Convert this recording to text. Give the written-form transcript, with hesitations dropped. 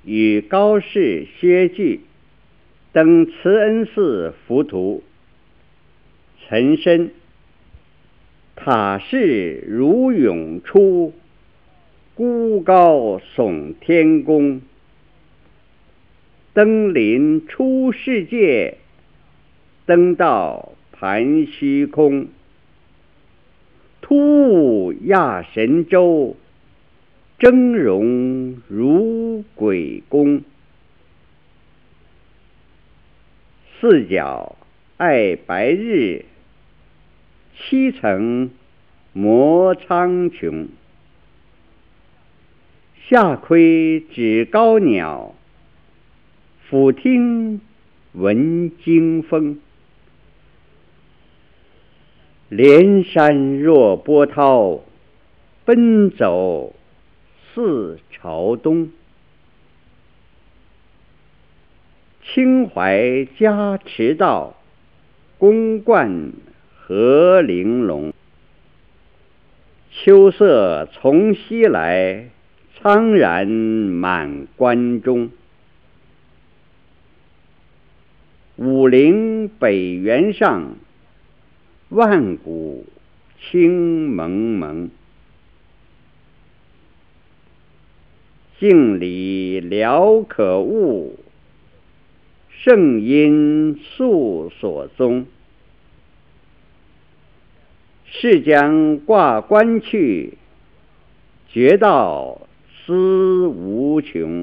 与高士、薛据登慈恩寺浮屠，岑参塔势如涌出，孤高耸天宫。登临出世界，登道盘虚空。突兀亚神州，峥嵘如鬼宫。四角爱白日，七层摩苍穹。下窥指高鸟，俯听闻惊风。连山若波涛，奔走似朝东。清淮嘉池道，宫观和玲珑。秋色从西来，苍然满关中。武陵北原上，万古青蒙蒙。镜里聊可悟，圣因素所踪。是将挂冠去，觉道思无穷。